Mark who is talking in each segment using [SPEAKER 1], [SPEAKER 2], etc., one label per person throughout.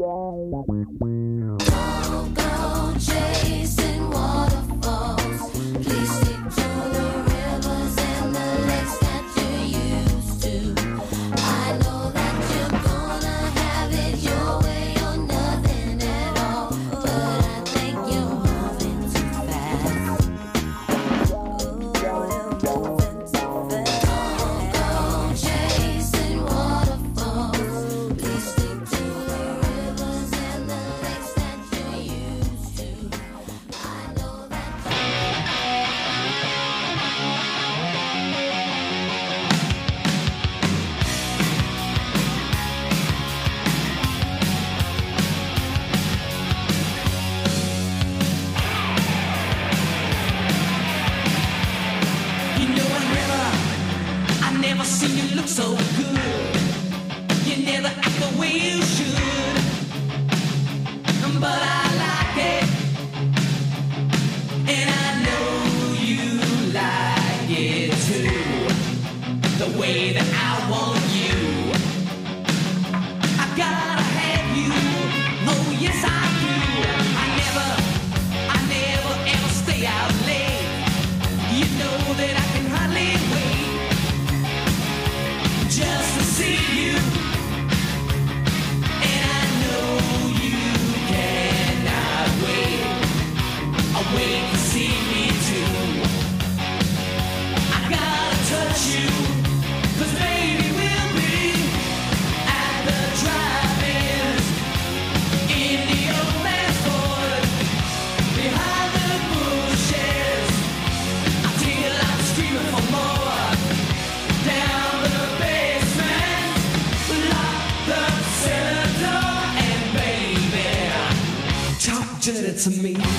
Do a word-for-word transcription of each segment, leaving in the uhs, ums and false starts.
[SPEAKER 1] To me, you know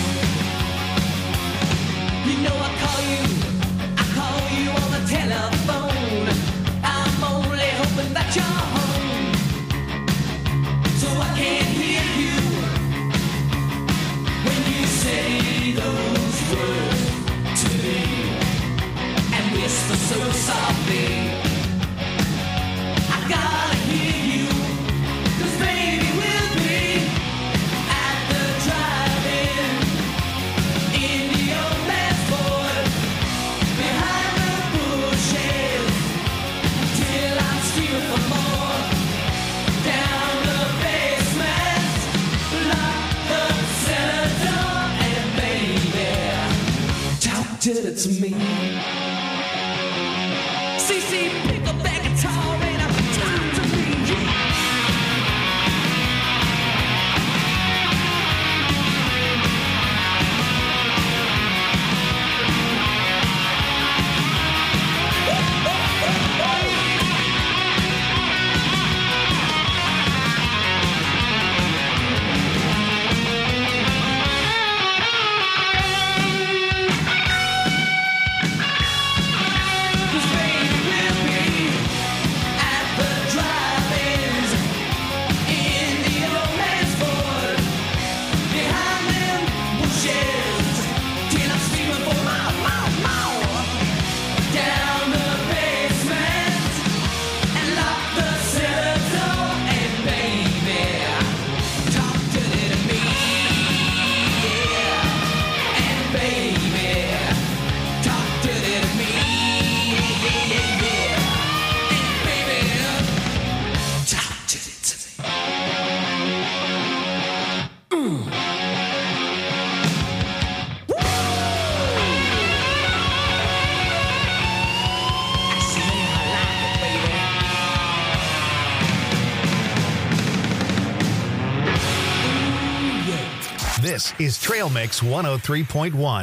[SPEAKER 1] I call you, I call you on the telephone. I'm only hoping that you're home, so I can hear you when you say those words to me and whisper so softly. I gotta hear you, 'cause baby we'll be at the drive. Did it to me. C C, pick up that guitar and I'm talk to me.
[SPEAKER 2] This is Trail Mix one oh three point one.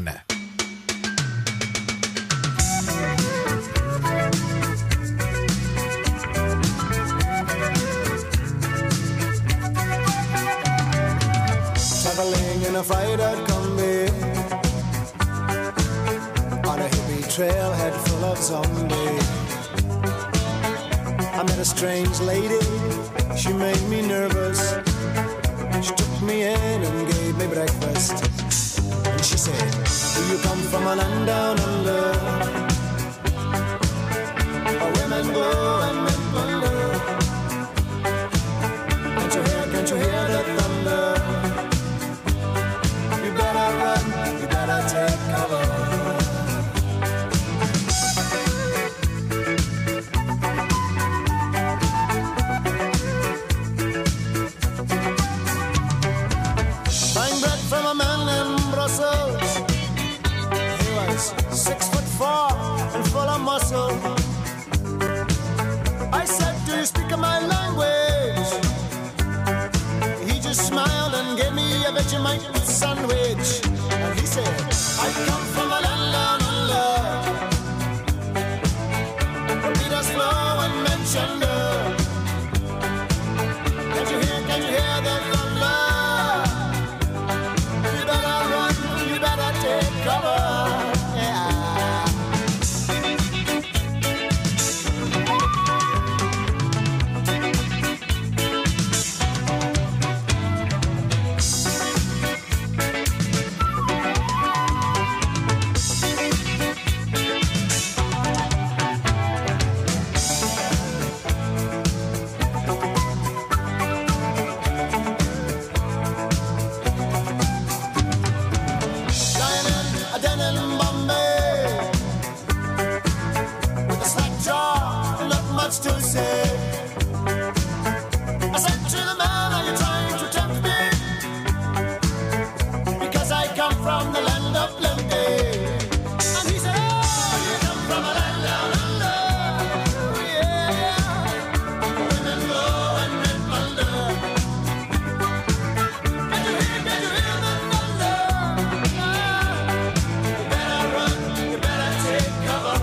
[SPEAKER 3] Traveling in a fried-out Kombi on a hippie trailhead full of zombies. I met a strange lady, she made me nervous. She took me in and gave me breakfast. And she said, do you come from a land down under, where women go and men wonder? Can't you hear, can't you hear that? Vegemite with sandwich. And he said, I come from a land down under. Peter's flow and mentioned her. Can you hear, can you hear the thunder? You better run, you better take cover. To say, I said to the man, are you trying to tempt me? Because I come from the land of plenty. And he said, oh, you come from a land down under. Yeah, women go and men wonder. Can you hear, can you hear the thunder? You better run, you better take cover.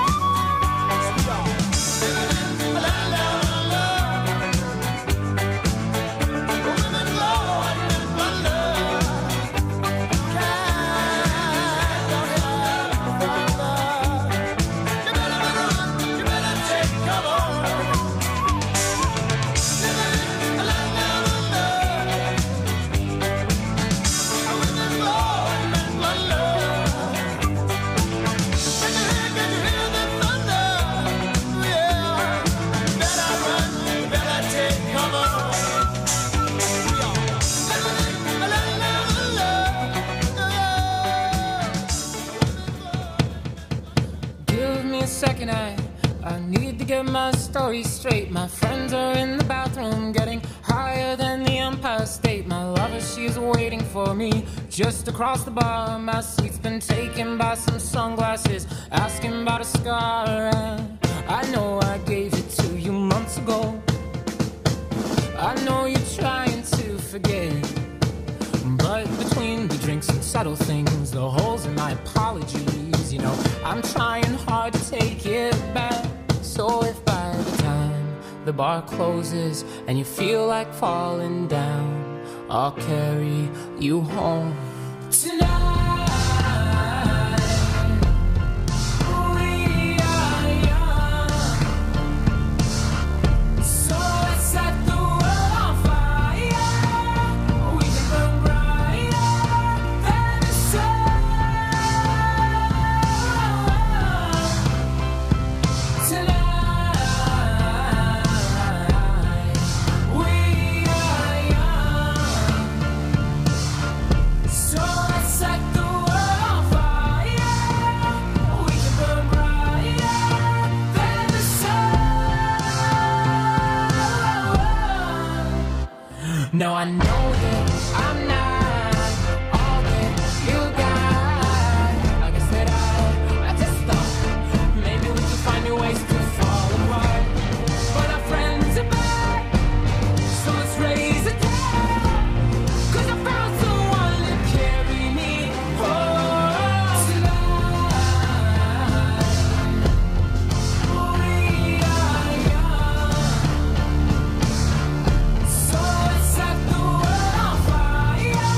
[SPEAKER 4] Second, I, I need to get my story straight. My friends are in the bathroom getting higher than the Empire State. My lover, she's waiting for me just across the bar. My seat's been taken by some sunglasses, asking about a scar. And I know I gave it to you months ago. I know you're trying to forget, but between the drinks and subtle things, the holes in my apologies, you know, I'm trying hard to take it back. So if by the time the bar closes and you feel like falling down, I'll carry you home tonight. Now I know that I'm not all that you got. I guess that I, I just thought maybe we could find new ways to fall apart. But our friends are back, so let's raise a glass. 'Cause I found someone to carry me home tonight. We are young, so let's set the world on fire.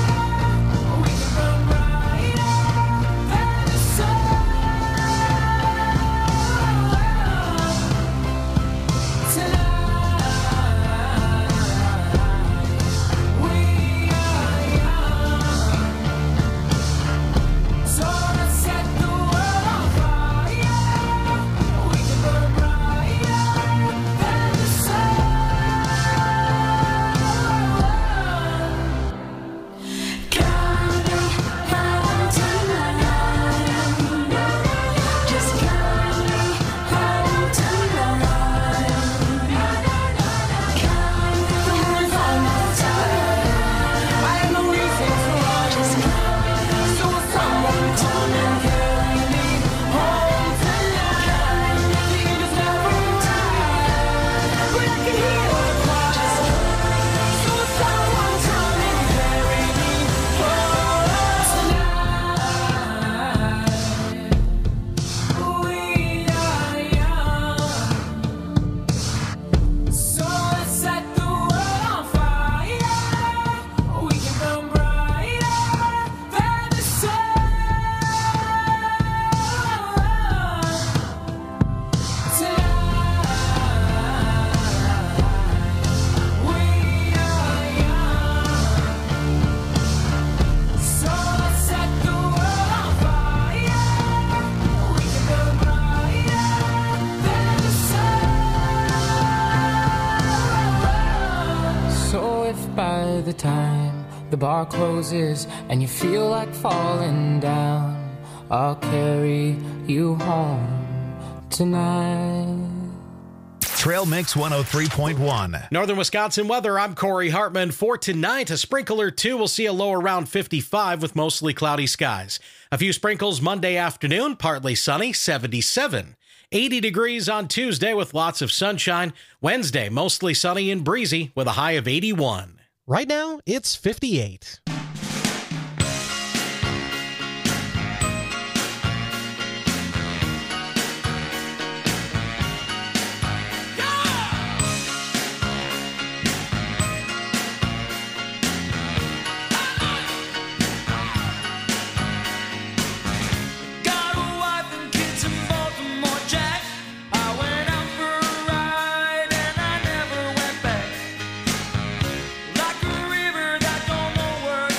[SPEAKER 4] if by the time the bar closes and you feel like falling down, I'll carry you home tonight.
[SPEAKER 2] Trail Mix one oh three point one.
[SPEAKER 5] Northern Wisconsin weather, I'm Corey Hartman. For tonight, a sprinkle or two. We'll see a low around fifty-five with mostly cloudy skies. A few sprinkles Monday afternoon, partly sunny, seventy-seven. eighty degrees on Tuesday with lots of sunshine. Wednesday, mostly sunny and breezy with a high of eighty-one.
[SPEAKER 6] Right now, it's fifty-eight.
[SPEAKER 1] Like a river that don't know where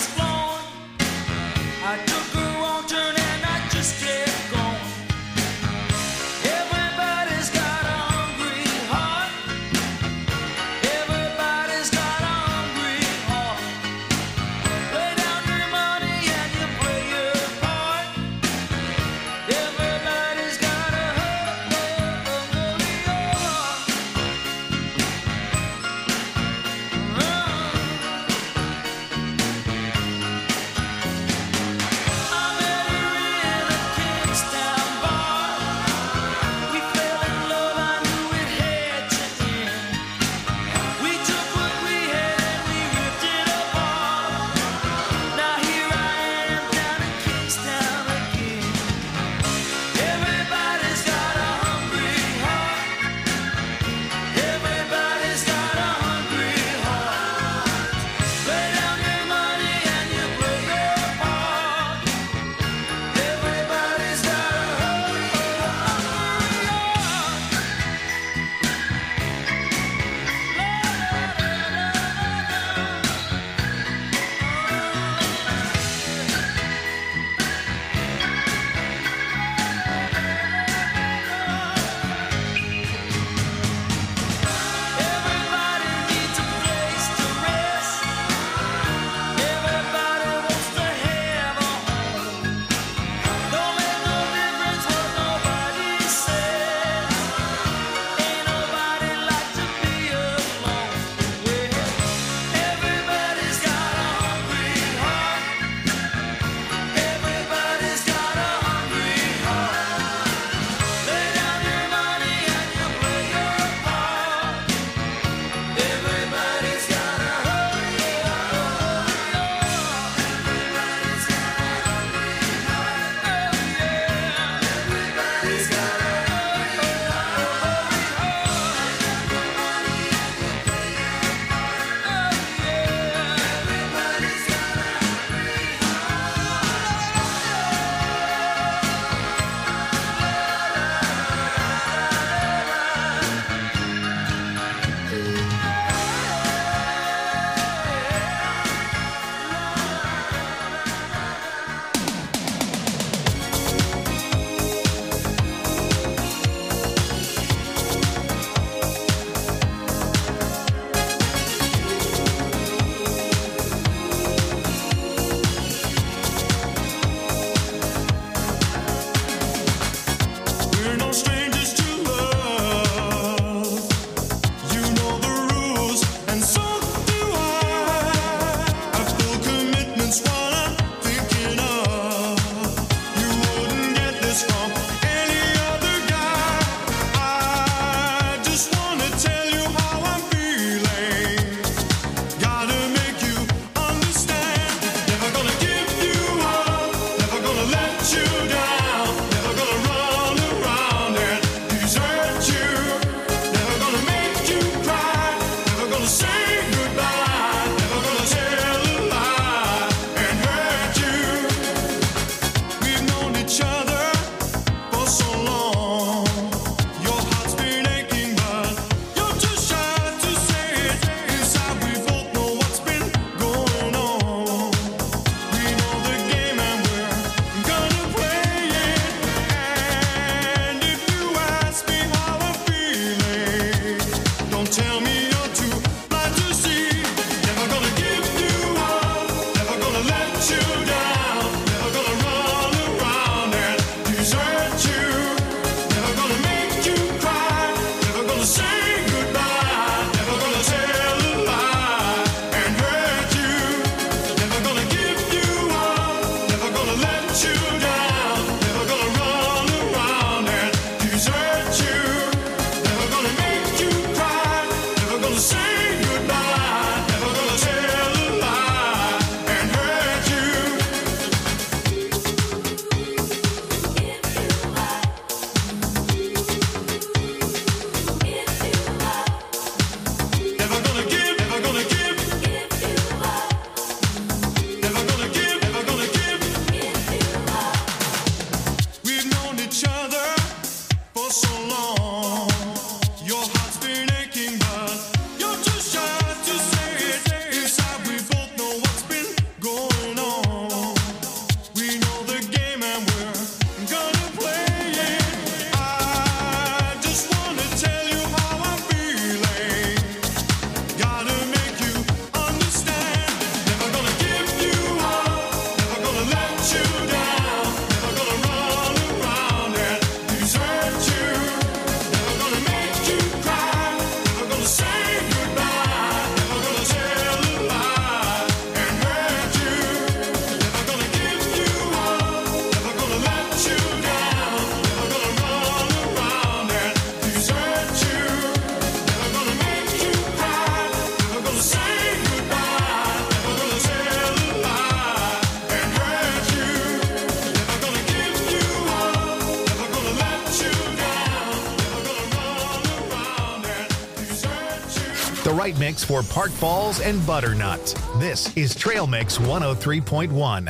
[SPEAKER 2] right mix for Park Falls and Butternut. This is Trail Mix one oh three point one.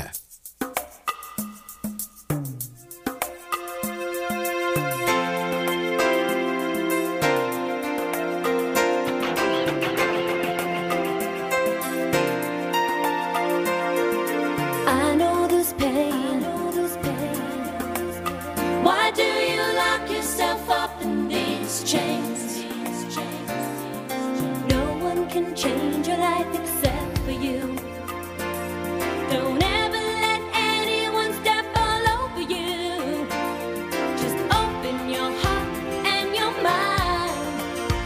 [SPEAKER 7] I know this pain. Why do you lock yourself up in these chains? No one can change your life except for you. Don't ever let anyone step all over you. Just open your heart and your mind.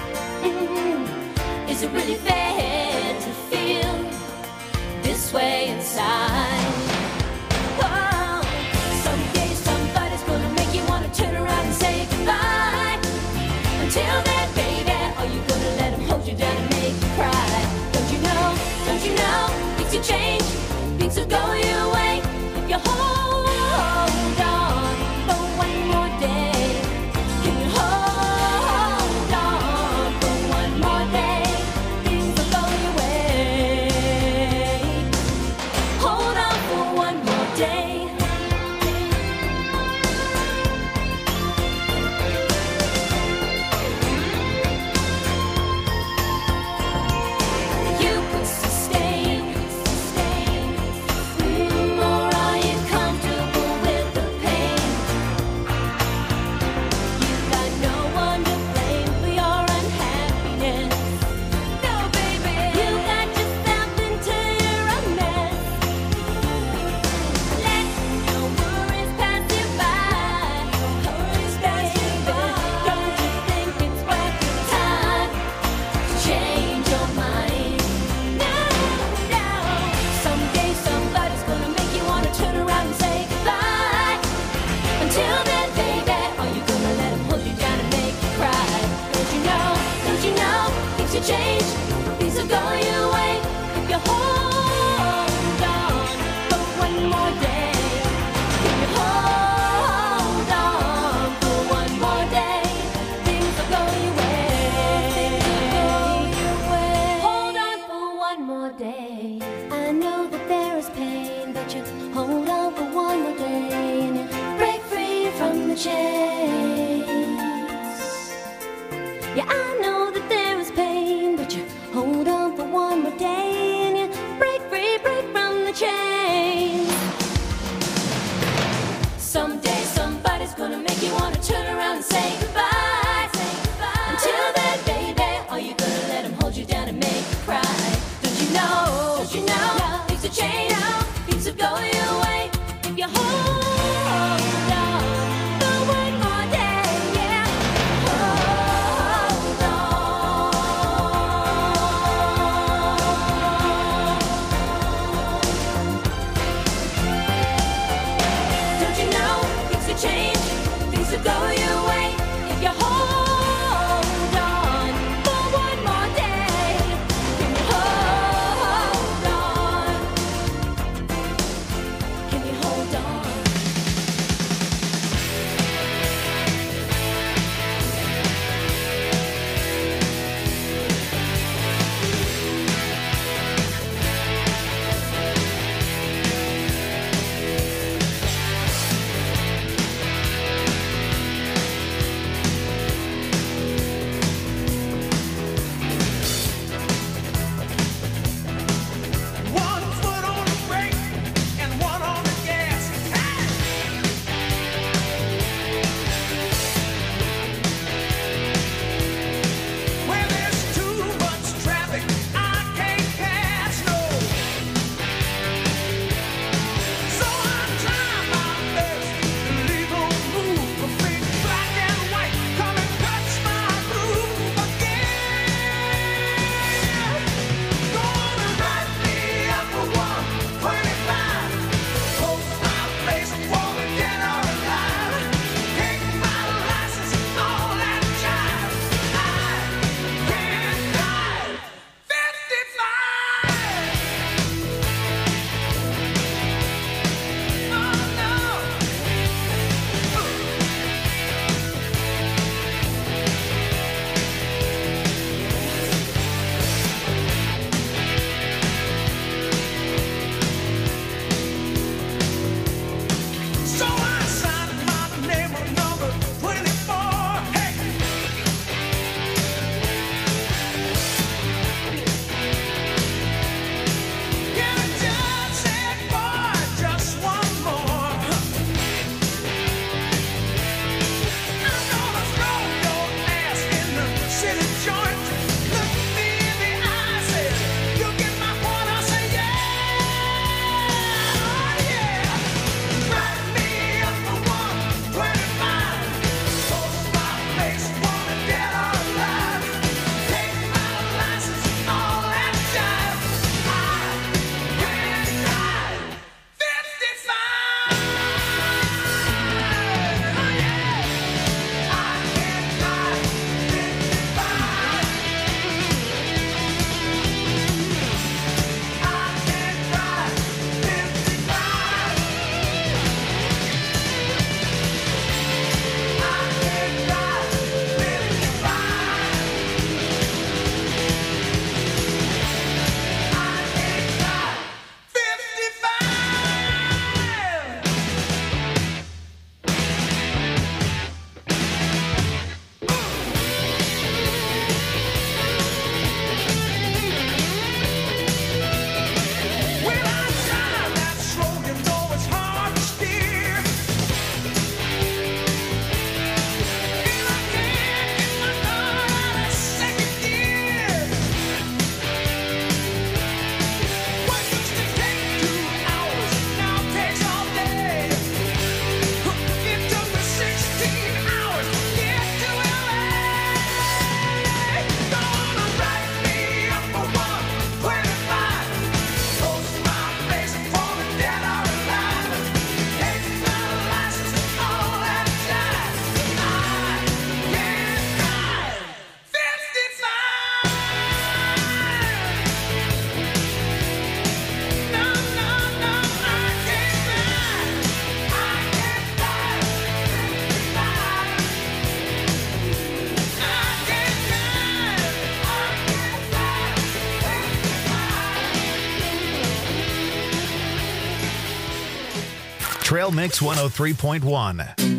[SPEAKER 7] Mm, Is it really fair to feel this way inside? Oh, someday somebody's gonna make you wanna turn around and say goodbye. Until then, baby, are you gonna let him hold you down and make you cry? Don't you know, don't you know, things will change, things will go your way. If you hold on for one more day, can you hold on for one more day? Things will go your way. Hold on for one more day. You could sustain, sustain, mm, or are you comfortable with the pain? You got no one to blame for your unhappiness. No, baby, you got yourself into your own mess. Let your worries pass you by. Worries pass you by. Don't you think it's worth your time to change your mind? No, no. Someday somebody's gonna make you wanna turn around and say goodbye. Until then, baby, are you gonna let him hold you down and make you cry? Don't you know, don't you know, things will change, things will go your way. If you hold on for one more day, if you hold on for one more day, things will go your way. Hold on for one more day. I know that there is pain, but you hold on for one more day and you break free from the chains. Yeah, I know that there is pain, but you hold on for one more day and you break
[SPEAKER 2] Trail Mix one oh three point one.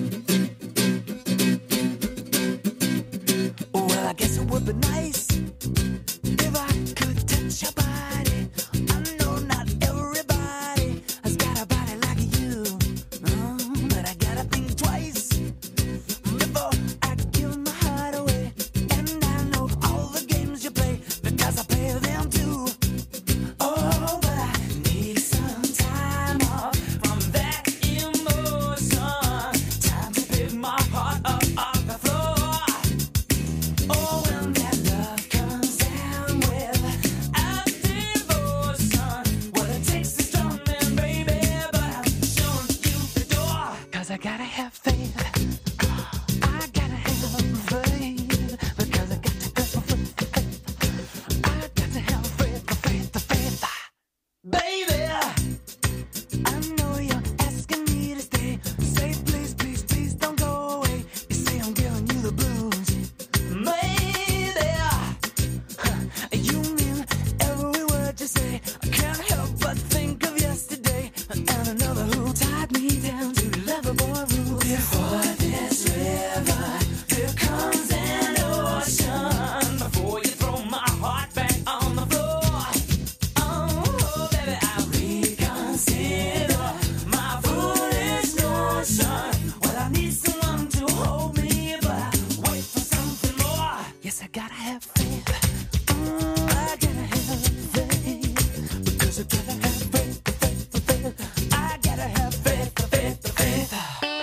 [SPEAKER 1] Well, I guess it would be nice if I could touch your body. I know not everybody has got a body like you, mm, but I gotta think twice before I give my heart away. And I know all the games you play because I play them too. Oh, but I need some time off from that emotion. Time to pick my heart up off the floor. Oh, when that love comes down with a devotion, well, it takes a strong man, baby, but I'm showing you the door. 'Cause I gotta have faith. I gotta have faith. Because I got to go for faith. I got to have faith, the faith, the faith. Baby, I know you're asking me to stay. Say please, please, please don't go away. You say I'm giving you the blues. Maybe you mean every word you say. I can't help but think of yesterday and another who tied me down to lovable rules. Before this river, here comes an ocean. Before you throw my heart back on the floor. Oh, baby, I reconsider my foolish notion. Well, I need someone to hold me, but I wait for something more. Yes, I gotta have faith. Mm, I gotta have faith. Because I gotta have faith, faith, faith. I gotta have faith, faith, faith.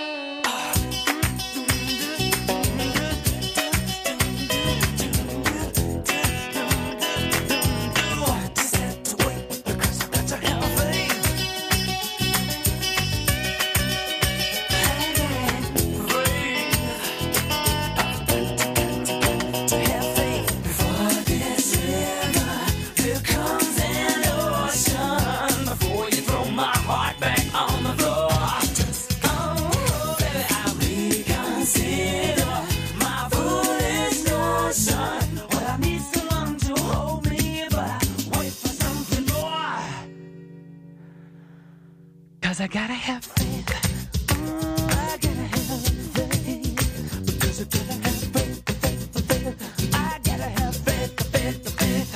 [SPEAKER 1] Just have to wait because I got to have faith. To have faith before this river, here comes an ocean. Before you throw my heart back on the floor. Oh, baby, I reconsider my foolish notion. Well, I need someone to hold me, but I wait for something more. 'Cause I gotta have faith. Mm, I gotta have faith. Because I gotta have faith, faith, faith. I gotta have faith, faith, faith.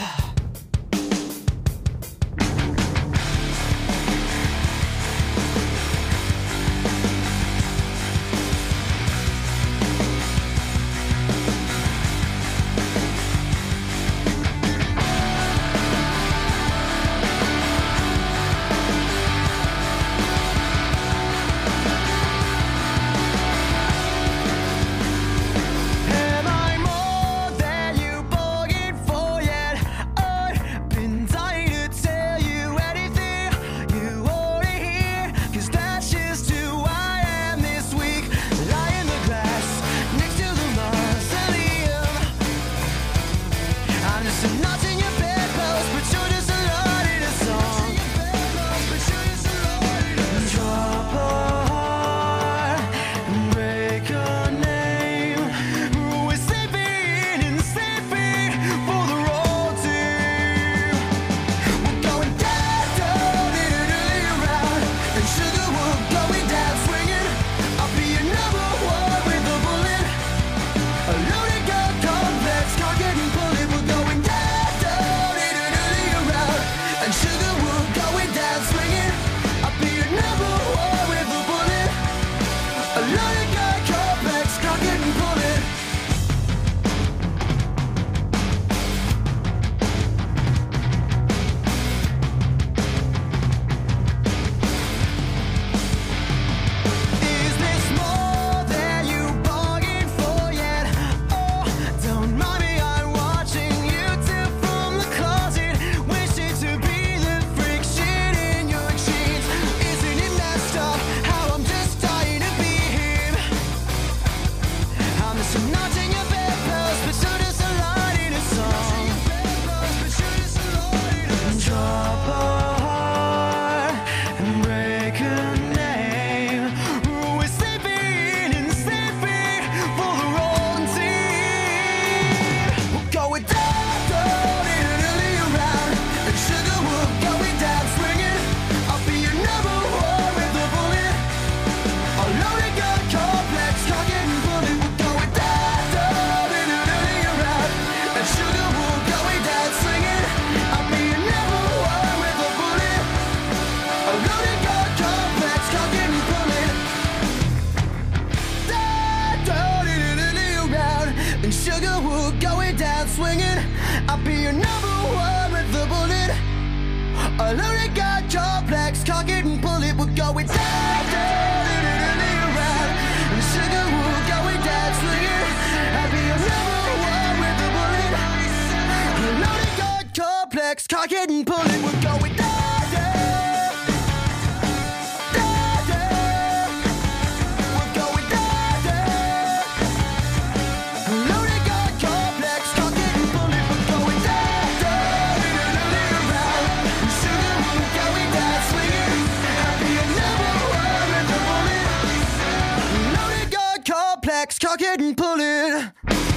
[SPEAKER 3] A loaded gun complex, cock it and pull it, we're going down, down, around. And sugar, we're going down, swinging. I'll be a number one with the bullet. A loaded gun complex, cock it and pull it, we're going down, down, down, down. We're going down, down. A loaded gun complex, cock it and pull it, we're going down, down, around. And sugar, we're going down, swinging. I'll be a number one with the bullet. Loaded gun complex, cock it and pull it.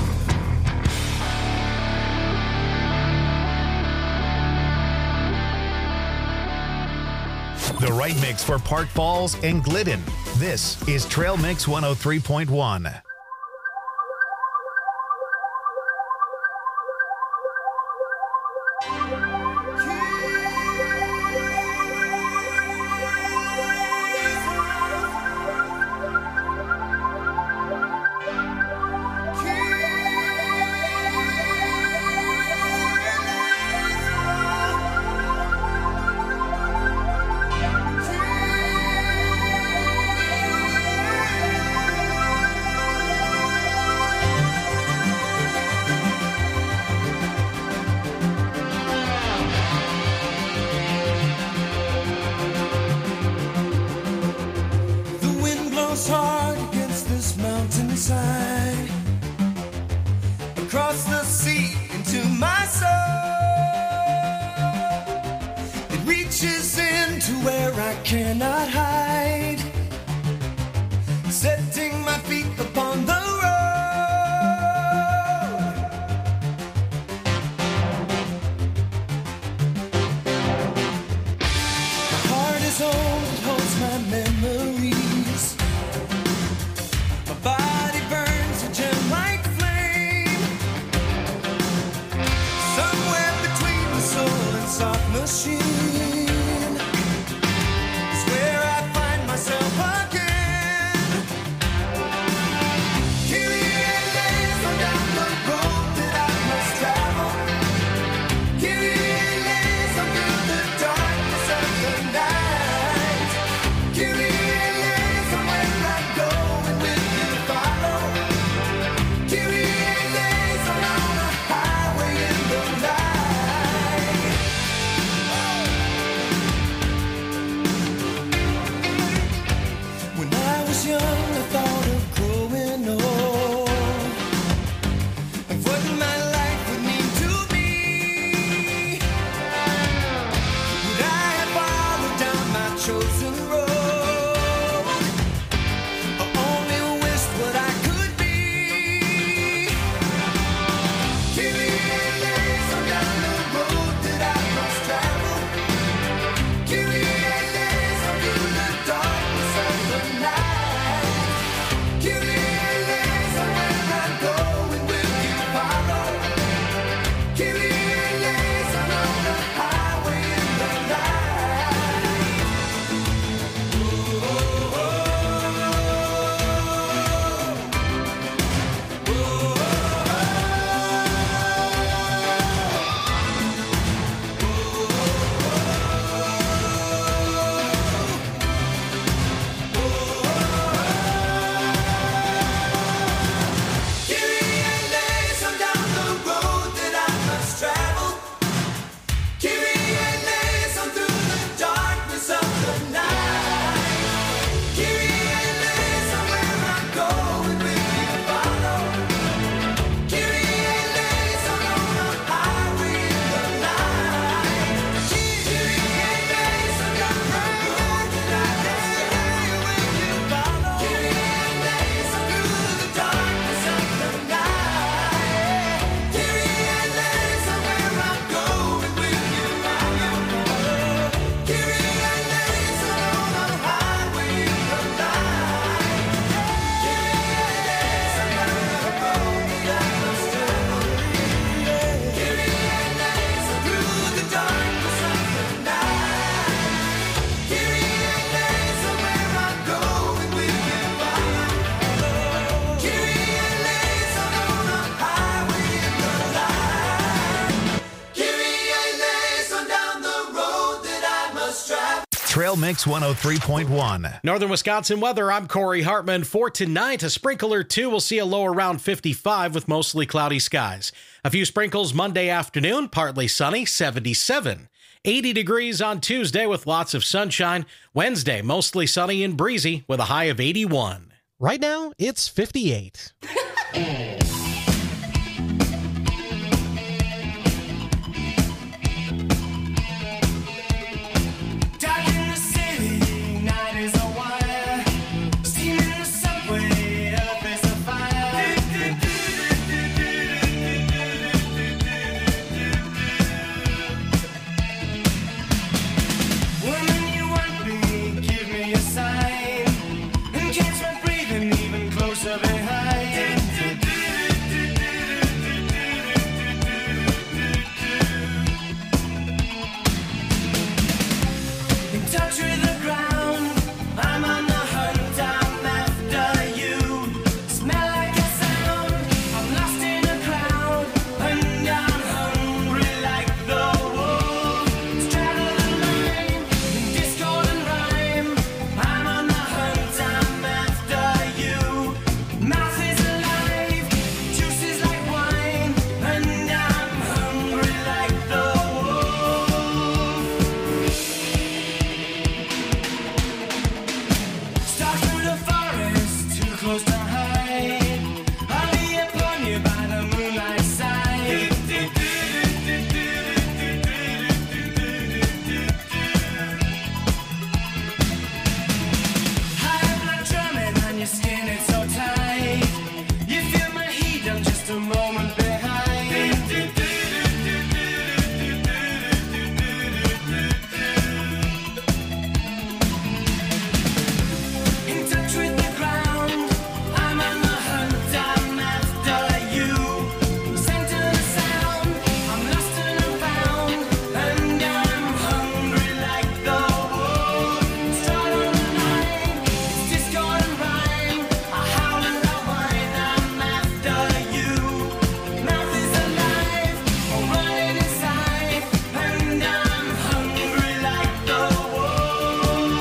[SPEAKER 2] The right mix for Park Falls and Glidden. This is Trail Mix one oh three point one.
[SPEAKER 8] The wind blows hard against this mountainside, across the sea into my soul. It reaches into where I cannot hide, setting my feet upon the road. My heart is old, it holds my memories. My body burns a gem-like flame, somewhere between the soul and soft machine is where I find myself again. Kyrie eleison down the road that I must travel. Kyrie eleison through the darkness of the night. Kyrie eleison where I'm going, will you follow? Kyrie eleison on a highway in the night.
[SPEAKER 2] Trail Mix one oh three point one.
[SPEAKER 5] Northern Wisconsin weather, I'm Corey Hartman. For tonight, a sprinkle or two will see a low around fifty-five with mostly cloudy skies. A few sprinkles Monday afternoon, partly sunny, seventy-seven. eighty degrees on Tuesday with lots of sunshine. Wednesday, mostly sunny and breezy with a high of eighty-one.
[SPEAKER 6] Right now, it's fifty-eight.
[SPEAKER 3] Dark in the city, night is a wire. Steam in the subway, earth is a fire. Woman, you want me, give me a sign. And catch my breathing even closer behind. In touch with the ground, I'm on the hunt, I'm after you. Smell like a sound, I'm lost in a crowd, and I'm hungry like the wolf. Straddle the line, in discord and rhyme. I'm on the hunt, I'm after you. Mouth is alive, juice is like wine, and I'm hungry like the wolf. Stalk through the forest, too close to hide. I'll be upon you by the moonlight side. High blood drumming on your skin, it's so tight. You feel my heat, I'm just a moment behind. In touch with the ground, I'm on the hunt, I'm after you. Center the sound, I'm lost and I'm found, and I'm hungry like the wolf. Strut on the line, it's discord and rhyme. I howl and I whine, I'm after you. Mouth is alive, I'm running inside, and I'm hungry like the wolf.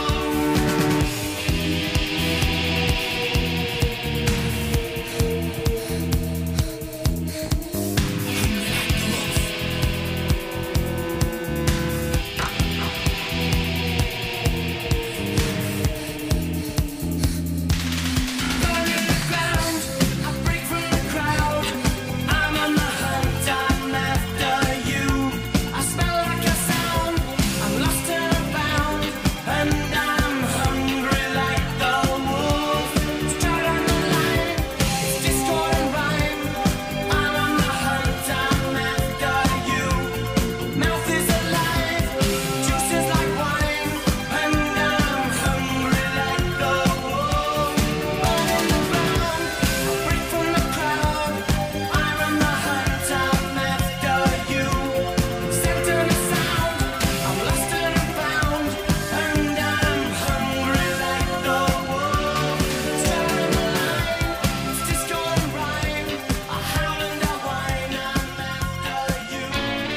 [SPEAKER 3] Burning the ground, I break from the crowd. I'm on the hunt, I'm after you. I smell like a sound, I'm lost and I'm found, and I'm hungry like the wolf. Strut on the line, it's discord and rhyme. I'm on the hunt, I'm after you. Mouth is alive, juice is like wine, and I'm hungry like the wolf. Burning the ground, I break from the crowd. I'm on the hunt, I'm after you. Center the sound, I'm lost and I'm found, and I'm hungry like the wolf. Strut on the line, it's discord and rhyme. I howl and I whine, I'm after you.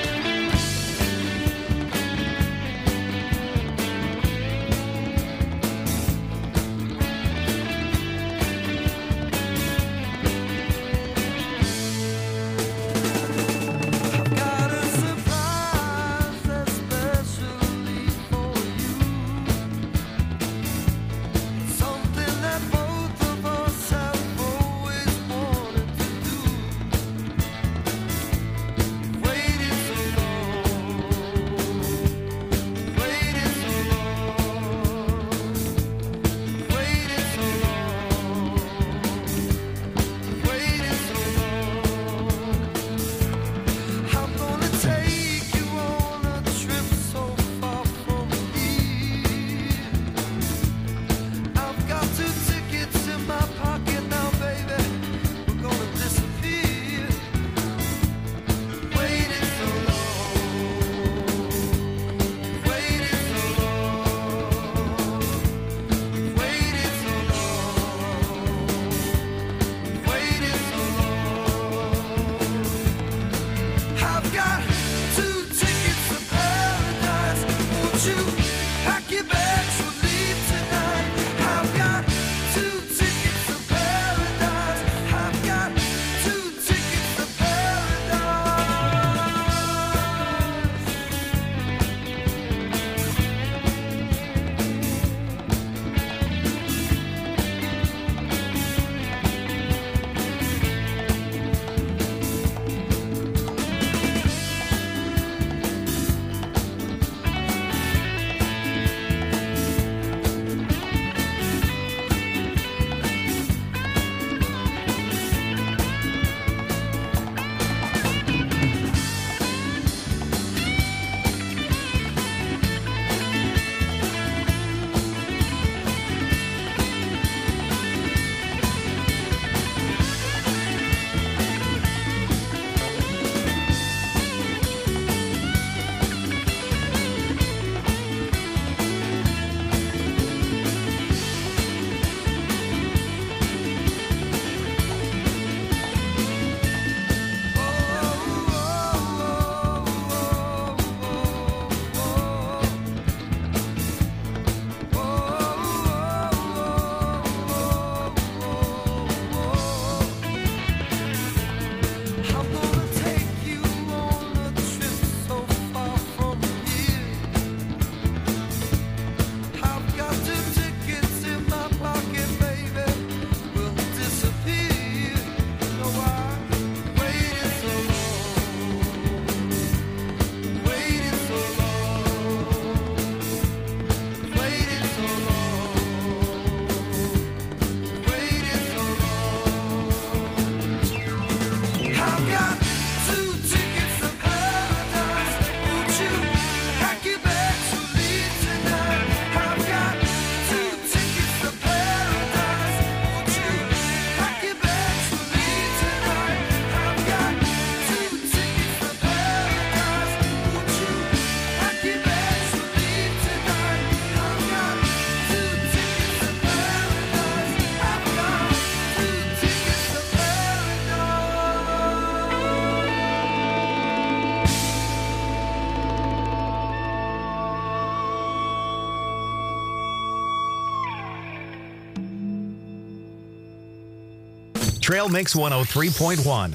[SPEAKER 8] Got a surprise especially for you. Something that both of us have always wanted to do. Waited so long, waited so long, waited so long, waited so long. I'm gonna take you on a trip so far from here. I've got two tickets in my pocket now, baby. We're gonna disappear. Waited so long, waited so long, waited so long, waited so long. I've got two tickets to paradise. Won't you pack your bags, we'll leave tonight. I've got two tickets to paradise. I've got two tickets to
[SPEAKER 2] Trail Mix one oh three point one.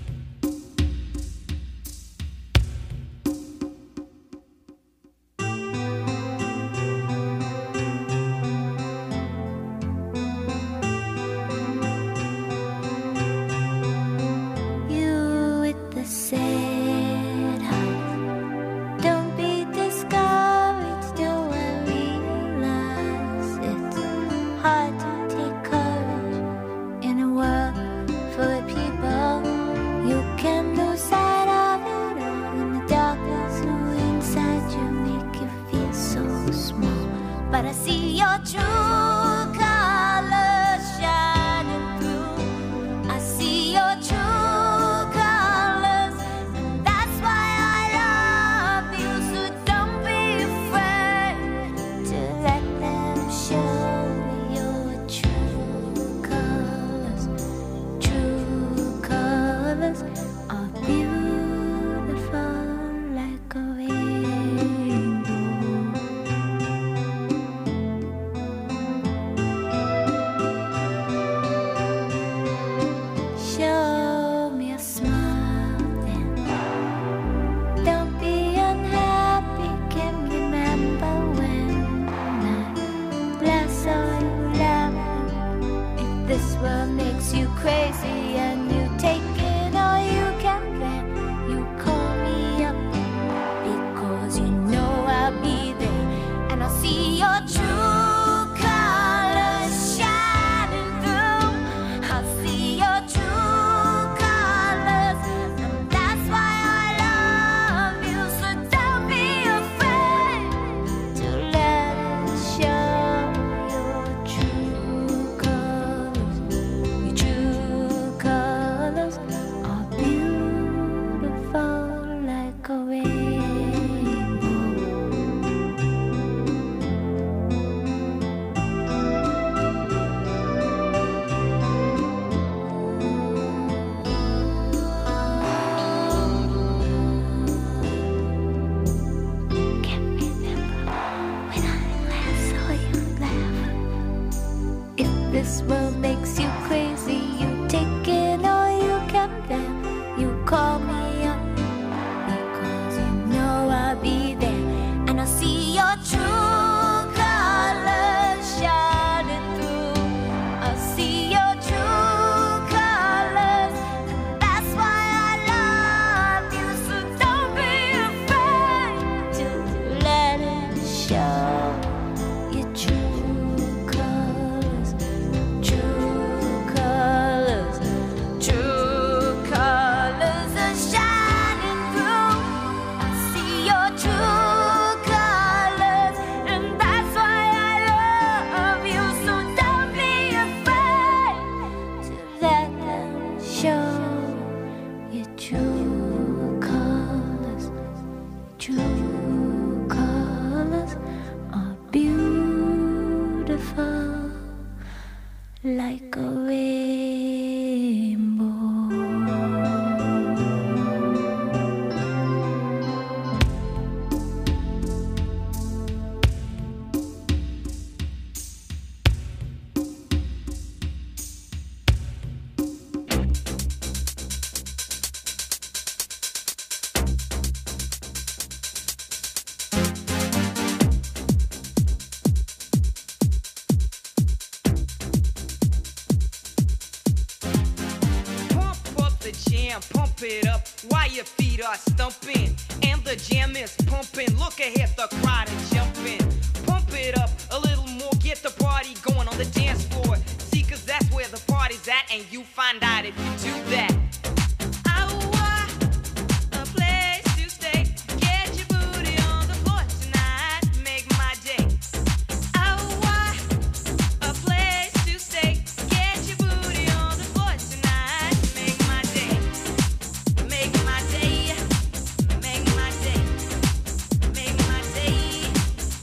[SPEAKER 7] You with the sad heart. Don't be discouraged, do I realize it's hard to take courage in a world full of people. You can lose sight of it all in the darkness who inside you make you feel so small. But I see your true colors shining through. I see your true colors, and that's why I love you. So don't be afraid to let them show your true colors. True colors are beautiful like a rainbow. this world makes you crazy. You take it or you can bear. You call me up because you know I'll be there, and I'll see your true colors shining through. I'll see your true colors, and that's why I love you. So don't be afraid to let it show. Your true colors, true colors, true colors are shining through. I see your true colors, and that's why I love you. So don't be afraid to let them show. Your true colors, true colors are beautiful like a rainbow.
[SPEAKER 9] Pump up the jam, pump it up while your feet are stumping. And the jam is pumping. Look ahead, the crowd is jumping. Pump it up a little more, get the party going on the dance floor. See, cause that's where the party's at, and you find out if you do that. I want a place to stay. Get your booty on the floor tonight. Make my day. I want a place to stay. Get your booty on the floor tonight. Make my day. Make my day. Make my day. Make my day.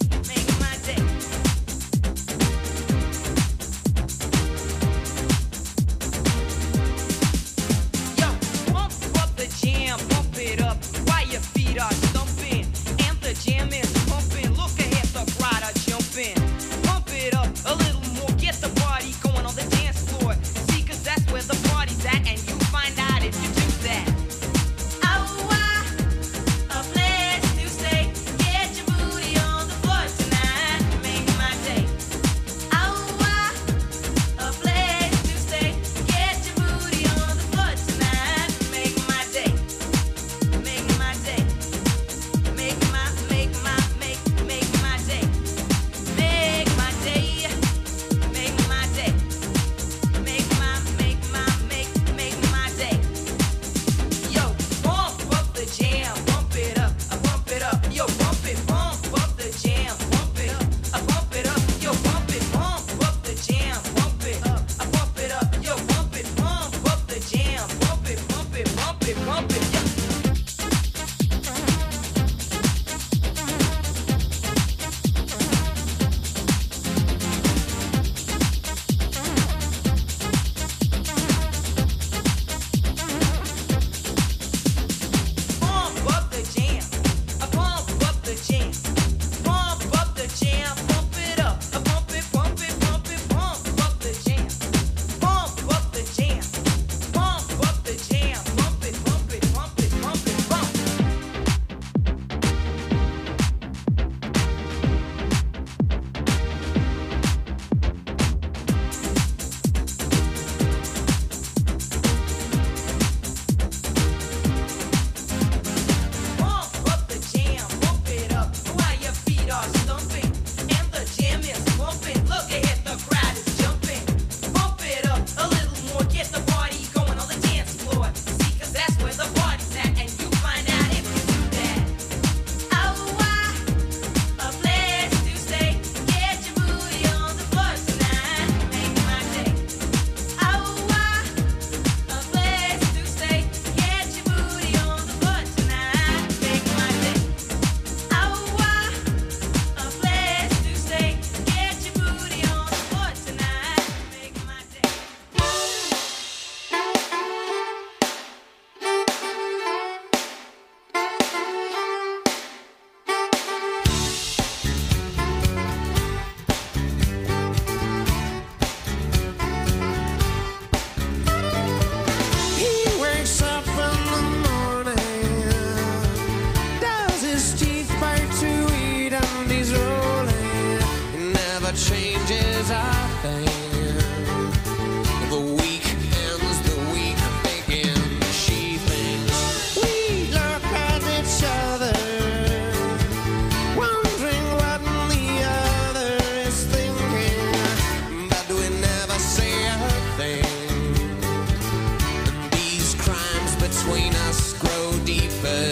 [SPEAKER 10] that changes our thing. The week ends, the week begins. She thinks we look at each other, wondering what the other is thinking, but we never say a thing. And these crimes between us grow deeper.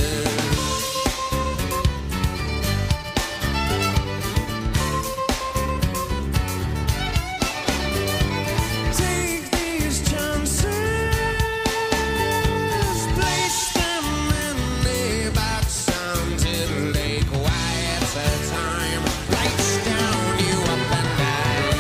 [SPEAKER 10] Take these chances, place them in a box until they quiet the time. Lights down, you up and down.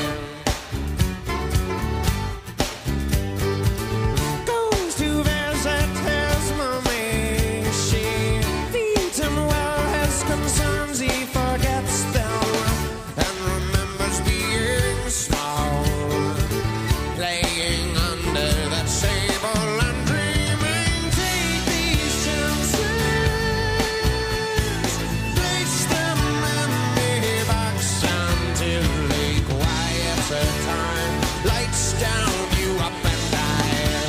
[SPEAKER 10] Goes to visit his mommy. She feeds him well, his concerns he forgets them and remembers being small, playing under the table and dreaming. Take these chances, place them in the box until they quiet the time. Lights down, you up and down.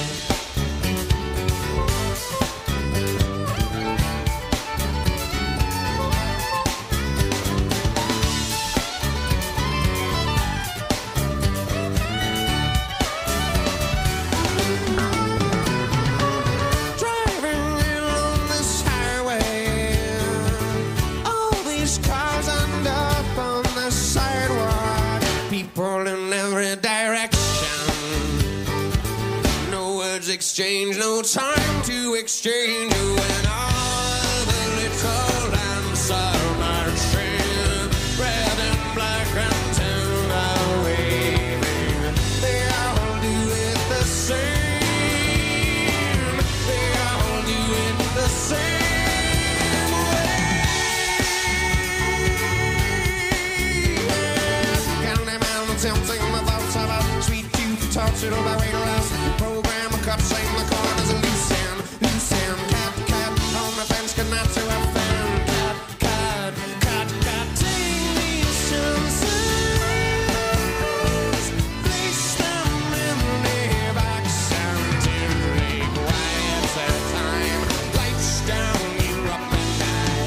[SPEAKER 10] Driving along this highway, all these cars end up on the sidewalk. People in every direction. No words exchanged, no time to exchange. When all the little lamps are marching, red and black and silver waving, they all do it the same. They all do it the same way. Candyman attempting the thoughts of a sweet tooth tortured by radar house. Program a cup, saying the corners a loose end, loose end. Cat, cat, on the fence, could not to a fan. Cat, cat, cat, cat. Take these chances, place them in the box until they quiet the time. Lights down, you up and down.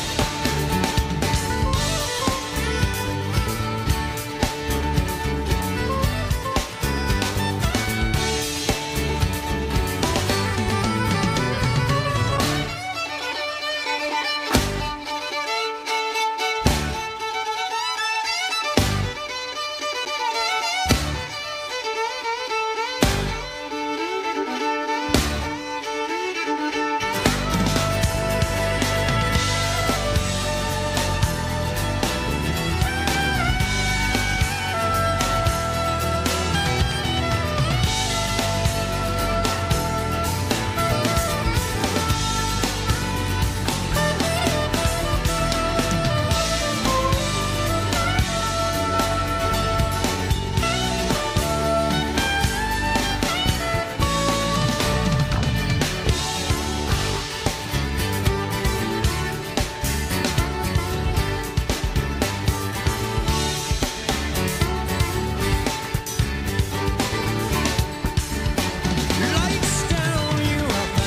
[SPEAKER 10] Lights down, you up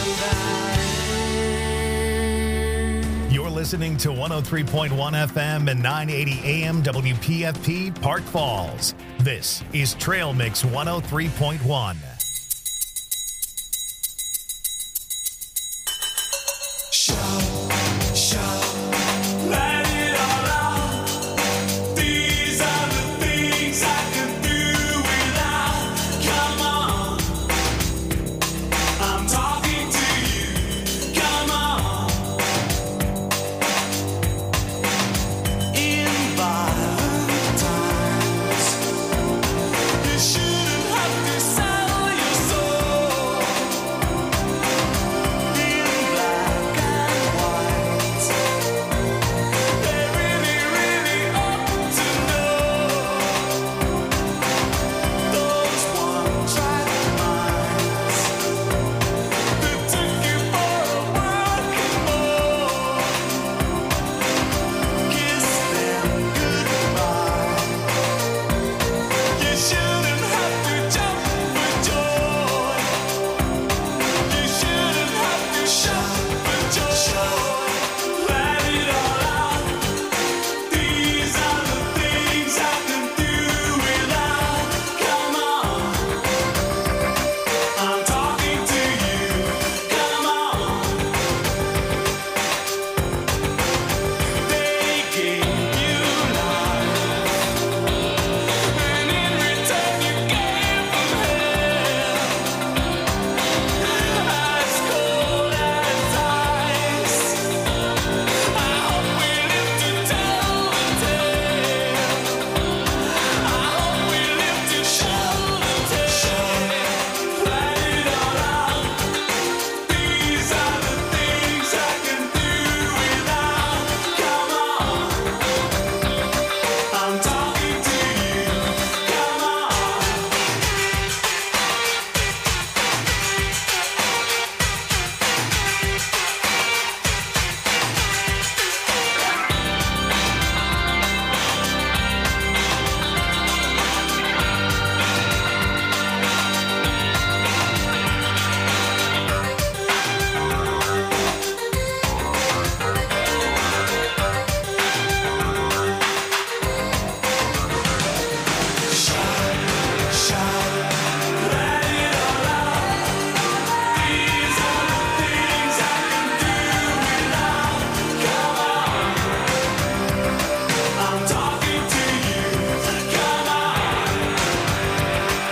[SPEAKER 10] and down.
[SPEAKER 2] You're listening to one oh three point one F M and nine eighty A M W P F P Park Falls. This is Trail Mix one oh three point one.